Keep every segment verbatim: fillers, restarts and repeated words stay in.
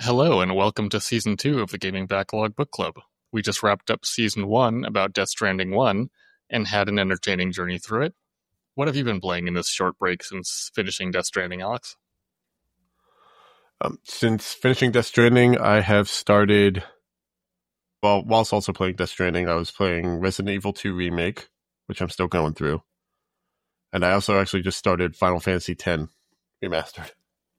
Hello and welcome to Season two of the Gaming Backlog Book Club. We just wrapped up Season one about Death Stranding one and had an entertaining journey through it. What have you been playing in this short break since finishing Death Stranding, Alex? Um, since finishing Death Stranding, I have started... Well, whilst also playing Death Stranding, I was playing Resident Evil two Remake, which I'm still going through. And I also actually just started Final Fantasy X Remastered.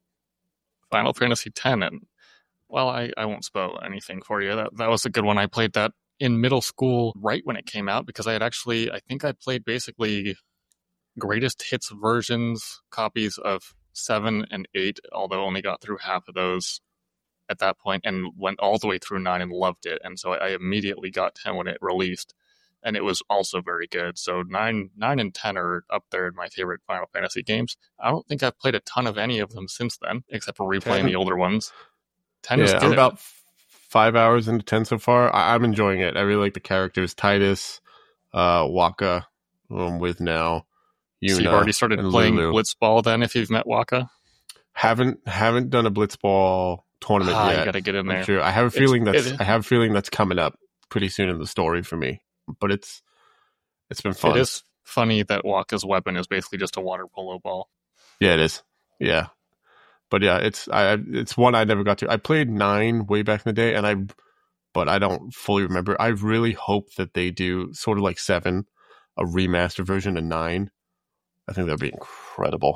Final Fantasy X, and well, I, I won't spoil anything for you. That that was a good one. I played that in middle school right when it came out because I had actually, I think I played basically greatest hits versions, copies of seven and eight, although only got through half of those at that point and went all the way through nine and loved it. And so I immediately got ten when it released, and it was also very good. So nine, nine and ten are up there in my favorite Final Fantasy games. I don't think I've played a ton of any of them since then, except for replaying ten. The older ones. ten yeah, is good. I'm about f- five hours into ten so far. I- I'm enjoying it. I really like the characters. Titus, uh, Waka, who I'm with now. Yuna, so you've already started playing Lulu. Blitzball then, if you've met Waka? Haven't haven't done a Blitzball tournament ah, yet. You gotta get in there. Sure. I have a feeling it's, that's I have a feeling that's coming up pretty soon in the story for me. But it's it's been fun. It is funny that Waka's weapon is basically just a water polo ball. Yeah, it is. Yeah. But yeah, it's I it's one I never got to. I played nine way back in the day, and I, but I don't fully remember. I really hope that they do sort of like seven, a remastered version of nine. I think that'd be incredible.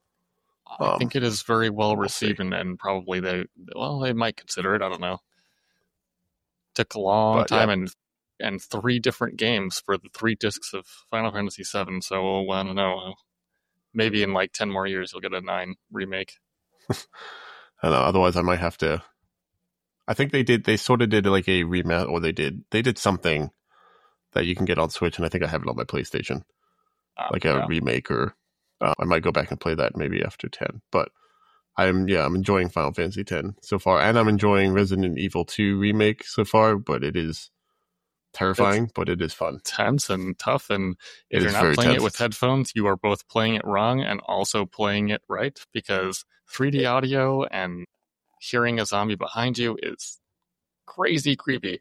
I Um, think it is very well we'll received, see. and, and probably they well they might consider it. I don't know. Took a long But, time yeah. and and three different games for the three discs of Final Fantasy seven. So I don't know. Maybe in like ten more years you'll get a nine remake. I don't know. Otherwise, I might have to. I think they did. They sort of did like a remat, or they did. They did something that you can get on Switch, and I think I have it on my PlayStation, Uh, like a yeah. remake. Or uh, I might go back and play that maybe after ten. But I'm yeah, I'm enjoying Final Fantasy X so far, and I'm enjoying Resident Evil two Remake so far. But it is terrifying, it's but it is fun, tense and tough. And if it you're not playing tense. it with headphones, you are both playing it wrong and also playing it right, because three D audio and hearing a zombie behind you is crazy creepy.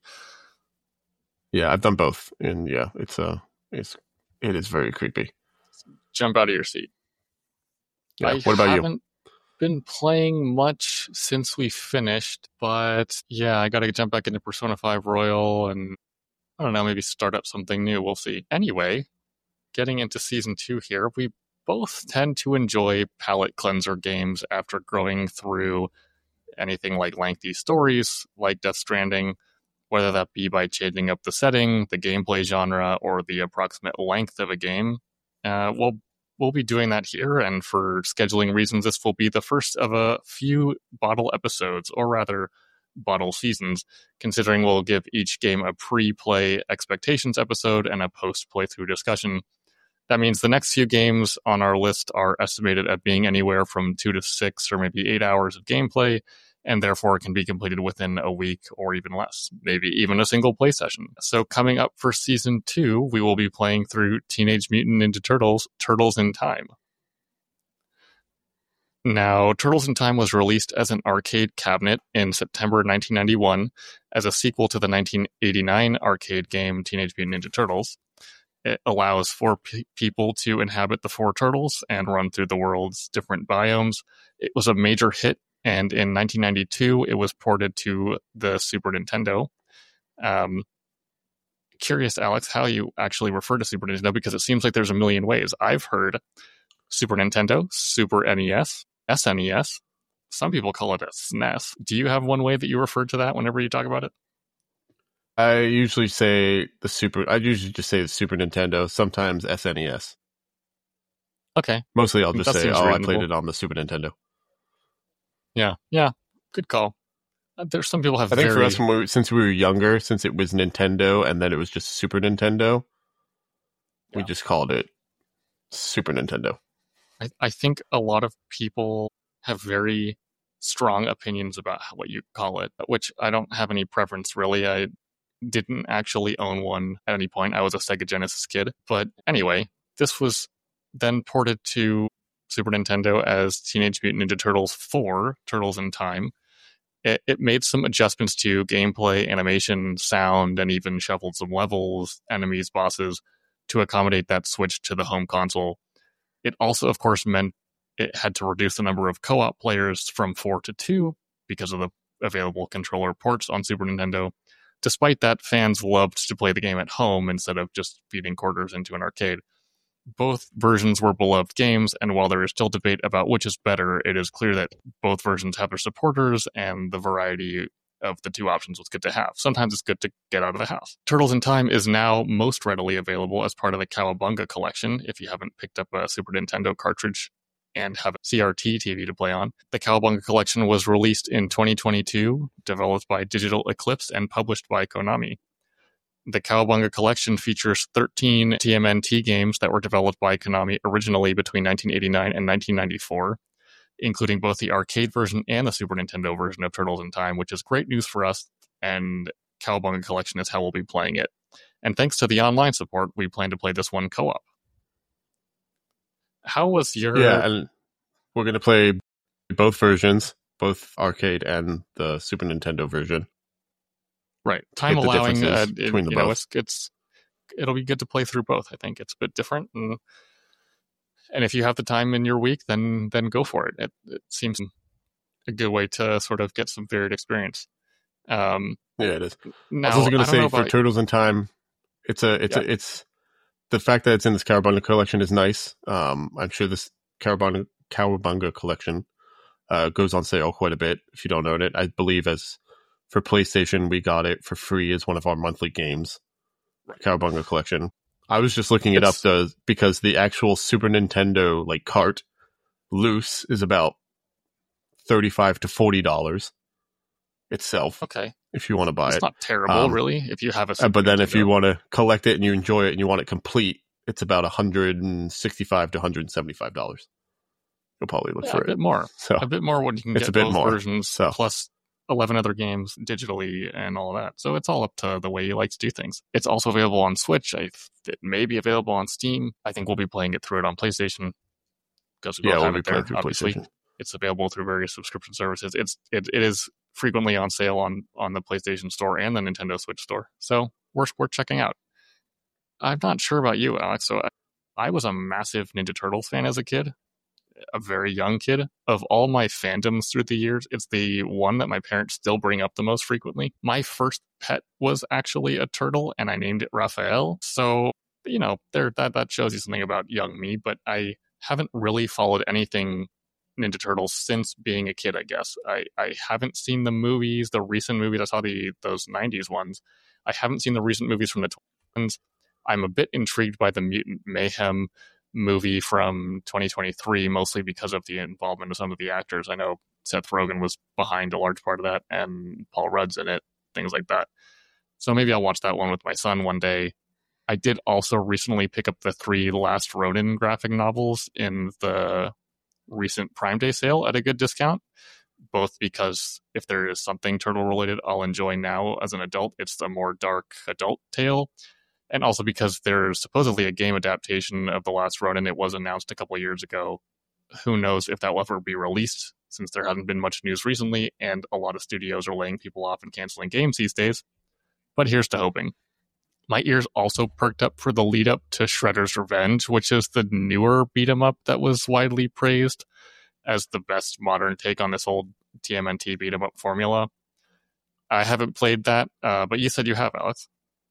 Yeah, I've done both, and yeah, it's uh, it's it is very creepy. Jump out of your seat. Yeah. I What about haven't you? been playing much since we finished, but yeah, I gotta jump back into Persona five Royal and I don't know, maybe start up something new. We'll see. Anyway, getting into season two here, we both tend to enjoy palate cleanser games after growing through anything like lengthy stories like Death Stranding, whether that be by changing up the setting, the gameplay genre, or the approximate length of a game. Uh, we'll we'll be doing that here, and for scheduling reasons, this will be the first of a few bottle episodes, or rather, bottle seasons, considering we'll give each game a pre-play expectations episode and a post-playthrough discussion. That means the next few games on our list are estimated at being anywhere from two to six or maybe eight hours of gameplay, and therefore can be completed within a week or even less, maybe even a single play session. So coming up for Season two, we will be playing through Teenage Mutant Ninja Turtles, Turtles in Time. Now, Turtles in Time was released as an arcade cabinet in September nineteen ninety-one as a sequel to the nineteen eighty-nine arcade game Teenage Mutant Ninja Turtles. It allows four p- people to inhabit the four turtles and run through the world's different biomes. It was a major hit, and in nineteen ninety-two, it was ported to the Super Nintendo. Um, curious, Alex, how you actually refer to Super Nintendo, because it seems like there's a million ways. I've heard Super Nintendo, Super N E S, S N E S. Some people call it a S N E S. Do you have one way that you refer to that whenever you talk about it? I usually say the Super. I usually just say the Super Nintendo. Sometimes S N E S. Okay. Mostly, I'll just That say, seems "Oh, reasonable. I played it on the Super Nintendo." Yeah, yeah, good call. Uh, there's some people have. I think very... for us, when we, since we were younger, since it was Nintendo and then it was just Super Nintendo, yeah. we just called it Super Nintendo. I, I think a lot of people have very strong opinions about what you call it, which I don't have any preference really. I didn't actually own one at any point. I was a Sega Genesis kid. But anyway, this was then ported to Super Nintendo as Teenage Mutant Ninja Turtles four, Turtles in Time. It, it made some adjustments to gameplay, animation, sound, and even shuffled some levels, enemies, bosses to accommodate that switch to the home console. It also, of course, meant it had to reduce the number of co-op players from four to two because of the available controller ports on Super Nintendo. Despite that, fans loved to play the game at home instead of just feeding quarters into an arcade. Both versions were beloved games, and while there is still debate about which is better, it is clear that both versions have their supporters, and the variety of the two options was good to have. Sometimes it's good to get out of the house. Turtles in Time is now most readily available as part of the Cowabunga collection, if you haven't picked up a Super Nintendo cartridge and have a C R T T V to play on. The Cowabunga collection was released in twenty twenty-two, developed by Digital Eclipse and published by Konami. The Cowabunga collection features thirteen T M N T games that were developed by Konami originally between nineteen eighty-nine and nineteen ninety-four, including both the arcade version and the Super Nintendo version of Turtles in Time, which is great news for us, and Cowabunga collection is how we'll be playing it. And thanks to the online support, we plan to play this one co-op. How was your... Yeah, and we're going to play both versions, both arcade and the Super Nintendo version. Right. Time allowing, uh, it, between the you both. know, it's, it's, it'll be good to play through both. I think it's a bit different. And, and if you have the time in your week, then then go for it. It, it seems a good way to sort of get some varied experience. Um, yeah, it is. Now, I was also going I to don't know say for about- Turtles in Time, it's a, it's Yeah. a, it's the fact that it's in this Cowabunga collection is nice. Um, I'm sure this Cowabunga Cowabunga collection uh, goes on sale quite a bit if you don't own it. I believe as for PlayStation, we got it for free as one of our monthly games. Right. Cowabunga collection. I was just looking it It's- up the, because the actual Super Nintendo like cart loose is about thirty-five to forty dollars itself. Okay. If you want to buy It's it. not terrible, Um, really, if you have a Uh, Super but then if you Nintendo. want to collect it and you enjoy it and you want it complete, it's about one hundred sixty-five to one hundred seventy-five dollars. You'll probably look Yeah, for a it. bit more. So A bit more when you can It's get a bit both more, versions, so. plus eleven other games digitally and all that. So it's all up to the way you like to do things. It's also available on Switch. I, it may be available on Steam. I think we'll be playing it through it on PlayStation because we yeah, both we'll have be it there, playing through obviously. PlayStation. It's available through various subscription services. It's it, it is frequently on sale on, on the PlayStation Store and the Nintendo Switch Store. So we're, we're checking out. I'm not sure about you, Alex. So I, I was a massive Ninja Turtles fan as a kid. A very young kid. Of all my fandoms through the years, it's the one that my parents still bring up the most frequently. My first pet was actually a turtle, and I named it Raphael. So, you know, there that, that shows you something about young me, but I haven't really followed anything Ninja Turtles since being a kid, I guess. I, I haven't seen the movies, the recent movies. I saw the those nineties ones. I haven't seen the recent movies from the twenties. I'm a bit intrigued by the Mutant Mayhem movie from twenty twenty-three, mostly because of the involvement of some of the actors. I know Seth Rogen was behind a large part of that, and Paul Rudd's in it, things like that. So maybe I'll watch that one with my son one day. I did also recently pick up the three Last Ronin graphic novels in the recent Prime Day sale at a good discount, both because if there is something turtle related I'll enjoy now as an adult, it's the more dark adult tale. And also because there's supposedly a game adaptation of The Last Ronin. It was announced a couple of years ago. Who knows if that will ever be released, since there hasn't been much news recently, and a lot of studios are laying people off and canceling games these days. But here's to hoping. My ears also perked up for the lead up to Shredder's Revenge, which is the newer beat 'em up that was widely praised as the best modern take on this old T M N T beat 'em up formula. I haven't played that, uh, but you said you have, Alex.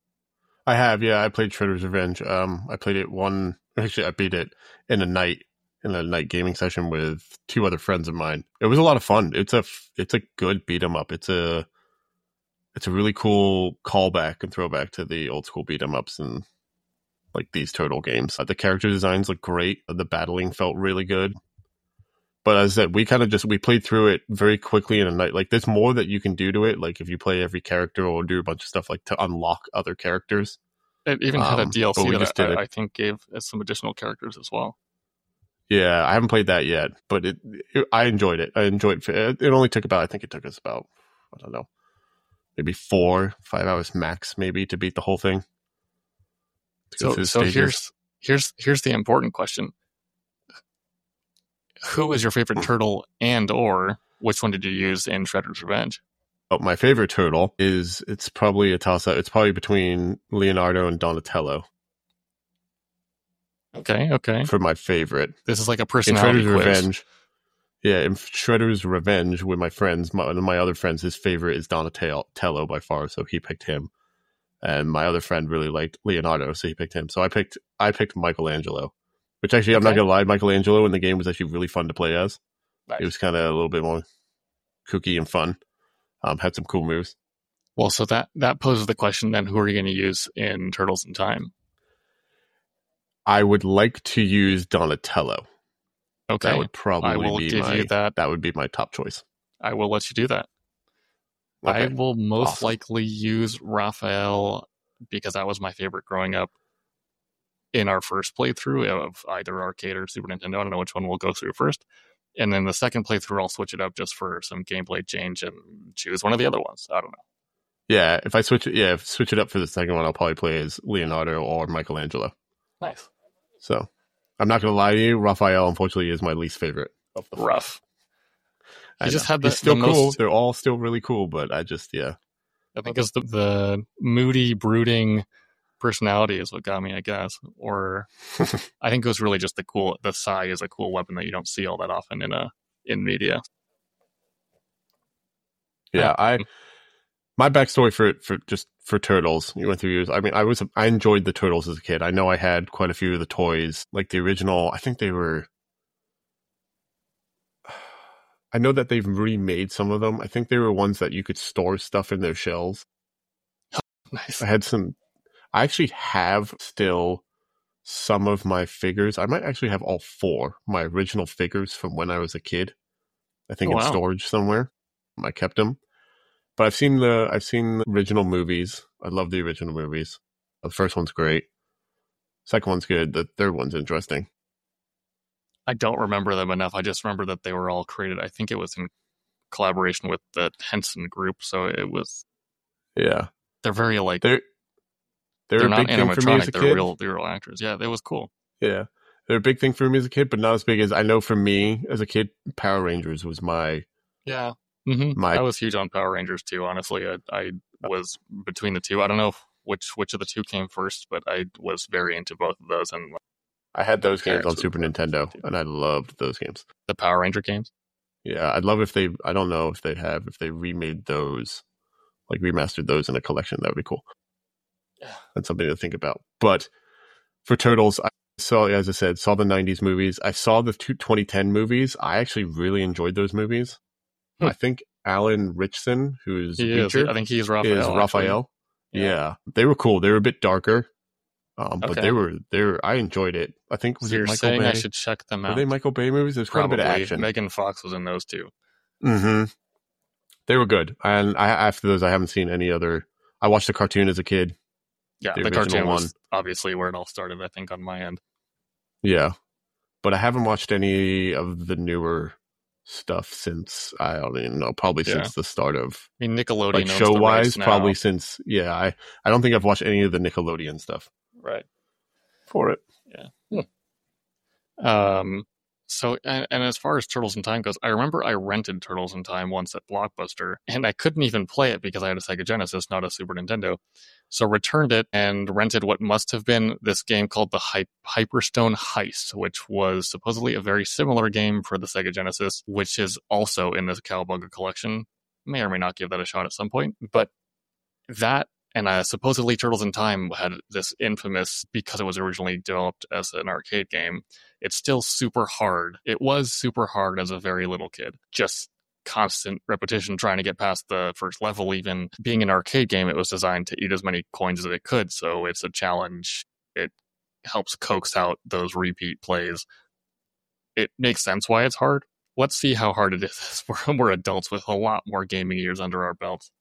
I have, yeah. I played Shredder's Revenge. Um, I played it one. Actually, I beat it in a night in a night gaming session with two other friends of mine. It was a lot of fun. It's a it's a good beat 'em up. It's a it's a really cool callback and throwback to the old school beat 'em ups and like these turtle games. Uh, the character designs look great. The battling felt really good. But as I said, we kind of just we played through it very quickly in a night. Like there's more that you can do to it. Like if you play every character or do a bunch of stuff like to unlock other characters. It even had a Um, D L C but we that just did I, it. I think gave us some additional characters as well. Yeah, I haven't played that yet, but it, it I enjoyed it. I enjoyed it. It only took about, I think it took us about, I don't know, maybe four, five hours max, maybe to beat the whole thing. To go So, through the so stages. here's here's here's the important question: who is your favorite turtle and or which one did you use in Shredder's Revenge? Oh, my favorite turtle is, it's probably a toss-up. It's probably between Leonardo and Donatello. Okay, okay. For my favorite. This is like a In personality Shredder's quiz. Revenge, yeah, in Shredder's Revenge with my friends, my, one of my other friends, his favorite is Donatello by far, so he picked him. And my other friend really liked Leonardo, so he picked him. So I picked I picked Michelangelo, which actually, I'm Okay. not going to lie, Michelangelo in the game was actually really fun to play as. Nice. It was kind of a little bit more kooky and fun. Um, had some cool moves. Well, so that, that poses the question then, who are you going to use in Turtles in Time? I would like to use Donatello. Okay. That would probably I will be give my, you that. that would be my top choice. I will let you do that. Okay. I will most Awesome. likely use Raphael because that was my favorite growing up in our first playthrough of either arcade or Super Nintendo. I don't know which one we'll go through first. And then the second playthrough, I'll switch it up just for some gameplay change and choose one of the other ones. I don't know. Yeah, if I switch it, yeah, if switch it up for the second one, I'll probably play as Leonardo or Michelangelo. Nice. So, I'm not going to lie to you, Raphael, unfortunately, is my least favorite of the Rough. I He just know. had the, He's still the cool. most, They're all still really cool, but I just, yeah. I think it's the, the moody, brooding personality is what got me, I guess. Or I think it was really just the cool, the Sai is a cool weapon that you don't see all that often in a in media. Yeah, I my backstory for for just for Turtles, you went through years. I mean, I was I enjoyed the Turtles as a kid. I know I had quite a few of the toys, like the original. I think they were. I know that they've remade some of them. I think they were ones that you could store stuff in their shells. Nice. I had some. I actually have still some of my figures. I might actually have all four my original figures from when I was a kid. I think Oh, in wow. storage somewhere. I kept them. But I've seen the I've seen the original movies. I love the original movies. The first one's great. Second one's good. The third one's interesting. I don't remember them enough. I just remember that they were all created. I think it was in collaboration with the Henson Group. So it was. Yeah, They're very like. they're they're, They're a not big thing for me as animatronic. a They're kid. real. They're real actors. Yeah, it was cool. Yeah, they're a big thing for me as a kid, but not as big as I know for me as a kid. Power Rangers was my Yeah. Mm-hmm. My- I was huge on Power Rangers too. Honestly, I, I was between the two. I don't know if, which which of the two came first, but I was very into both of those. And I had those games Parents on would Super play Nintendo, too. and I loved those games. the Power Ranger games. Yeah, I'd love if they. I don't know if they have if they remade those, like remastered those in a collection. That would be cool. Yeah. That's something to think about. But for Turtles, I saw, as I said, saw the nineties movies. I saw the two twenty ten movies. I actually really enjoyed those movies. Hmm. I think Alan Richson, who's He is. Reacher, I think he is Raphael. is actually. Raphael. Yeah. Yeah. They were cool. They were a bit darker, um, but Okay. they were they were. I enjoyed it. I think was So it you're Michael saying Bay? I should check them Were out? they Michael Bay movies? There's quite Probably. a bit of action. Megan Fox was in those too. Mm-hmm. They were good, and I, after those, I haven't seen any other. I watched the cartoon as a kid. Yeah, The the, original cartoon was one. obviously where it all started. I think on my end. Yeah, but I haven't watched any of the newer stuff since I don't even know. Probably Yeah. since the start of I mean, Nickelodeon like owns show the rights wise. now. Probably since yeah. I I don't think I've watched any of the Nickelodeon stuff Right. for it. Um. So, and, and as far as Turtles in Time goes, I remember I rented Turtles in Time once at Blockbuster, and I couldn't even play it because I had a Sega Genesis, not a Super Nintendo. So returned it and rented what must have been this game called the Hy- Hyperstone Heist, which was supposedly a very similar game for the Sega Genesis, which is also in the Cowabunga collection. May or may not give that a shot at some point, but that and uh, supposedly Turtles in Time had this infamous, because it was originally developed as an arcade game, it's still super hard. It was super hard as a very little kid. Just constant repetition trying to get past the first level. Even being an arcade game, it was designed to eat as many coins as it could, so it's a challenge. It helps coax out those repeat plays. It makes sense why it's hard. Let's see how hard it is. We're, we're adults with a lot more gaming years under our belts.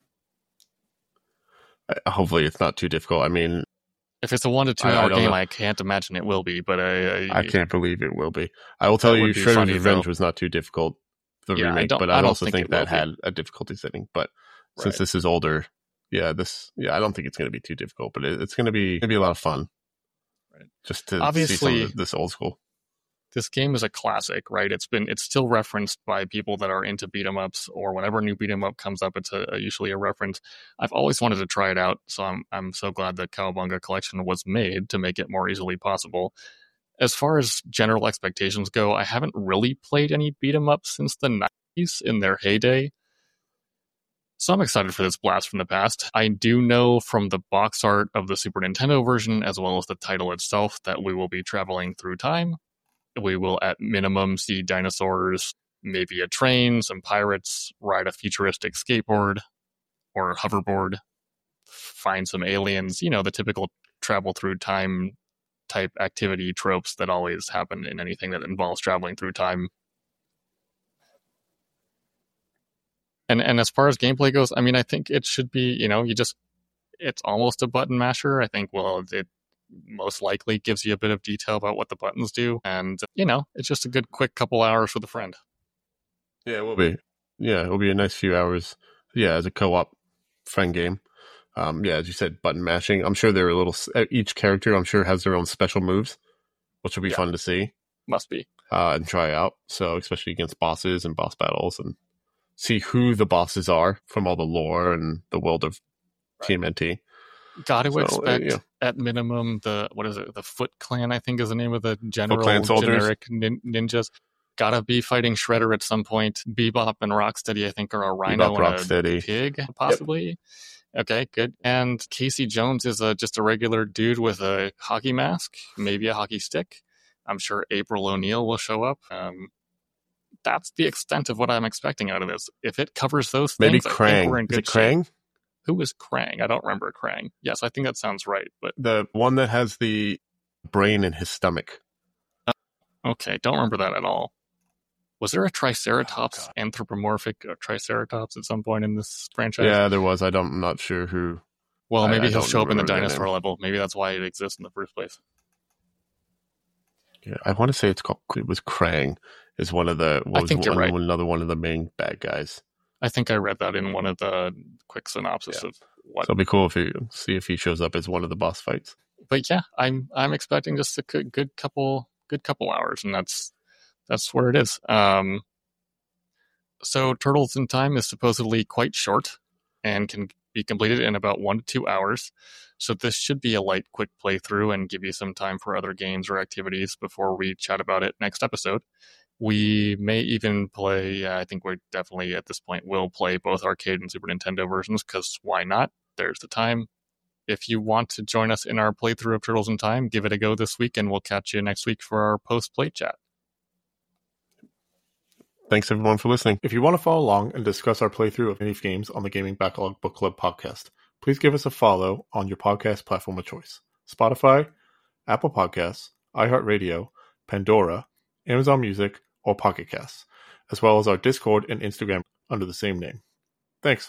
Hopefully, it's not too difficult. I mean, If it's a one to two I- I hour don't game, know. I can't imagine it will be. But I, I, I can't believe it will be. I will tell That you, would be Shredder's funny, Revenge though. was not too difficult. The Yeah, I remake, don't- but I I, don't also think think, it will that be. had a difficulty setting. But since Right. this is older, yeah, this yeah, I don't think it's going to be too difficult. But it, it's going to be going to be a lot of fun. Right. Just to see Obviously- some of this old school. this game is a classic, right? It's been it's still referenced by people that are into beat 'em ups, or whenever a new beat 'em up comes up, it's a, a, usually a reference. I've always wanted to try it out, so I'm I'm so glad the Cowabunga collection was made to make it more easily possible. As far as general expectations go, I haven't really played any beat 'em ups since the nineties in their heyday. So I'm excited for this blast from the past. I do know from the box art of the Super Nintendo version, as well as the title itself, that we will be traveling through time. We will, at minimum, see dinosaurs, maybe a train, some pirates, ride a futuristic skateboard or hoverboard, find some aliens, you know, the typical travel through time type activity tropes that always happen in anything that involves traveling through time. And and as far as gameplay goes, I mean, I think it should be, you know, you just, it's almost a button masher. I think, well, it most likely gives you a bit of detail about what the buttons do. And, you know, it's just a good, quick couple hours with a friend. Yeah, it will be. Yeah, it will be a nice few hours. Yeah, as a co-op friend game. Um, yeah, as you said, button mashing. I'm sure there are a little, each character, I'm sure, has their own special moves, which will be yeah. fun to see. Must be. Uh, and try out. So, especially against bosses and boss battles, and see who the bosses are from all the lore and the world of right. T M N T. Got to so, expect, uh, yeah. at minimum, the, what is it, the Foot Clan, I think is the name of the general generic nin- ninjas. Gotta be fighting Shredder at some point. Bebop and Rocksteady, I think, are a rhino Bebop, and Rocksteady. a pig, possibly. Yep. Okay, good. And Casey Jones is a, just a regular dude with a hockey mask, maybe a hockey stick. I'm sure April O'Neil will show up. Um, that's the extent of what I'm expecting out of this. If it covers those maybe things, Krang. I think we're in good is it Krang? shape. Who is Krang? I don't remember Krang. Yes, I think that sounds right. But the one that has the brain in his stomach. Uh, okay, don't remember that at all. Was there a Triceratops, oh, anthropomorphic Triceratops at some point in this franchise? Yeah, there was. I don't, I'm not sure who. Well, maybe I, I he'll show up in the dinosaur level. Maybe that's why it exists in the first place. Yeah, I want to say it's called. It was Krang. Is one of the. What I was think you're one, right. Another one of the main bad guys. I think I read that in one of the quick synopsis yeah. of what. So it'll be cool if you see if he shows up as one of the boss fights. But yeah, I'm I'm expecting just a good, good couple good couple hours, and that's. That's where it is. Um, so Turtles in Time is supposedly quite short and can be completed in about one to two hours. So this should be a light, quick playthrough and give you some time for other games or activities before we chat about it next episode. We may even play, yeah, I think we're definitely at this point will play both arcade and Super Nintendo versions, because why not? There's the time. If you want to join us in our playthrough of Turtles in Time, give it a go this week, and we'll catch you next week for our post-play chat. Thanks, everyone, for listening. If you want to follow along and discuss our playthrough of any games on the Gaming Backlog Book Club podcast, please give us a follow on your podcast platform of choice. Spotify, Apple Podcasts, iHeartRadio, Pandora, Amazon Music, or Pocket Casts, as well as our Discord and Instagram under the same name. Thanks.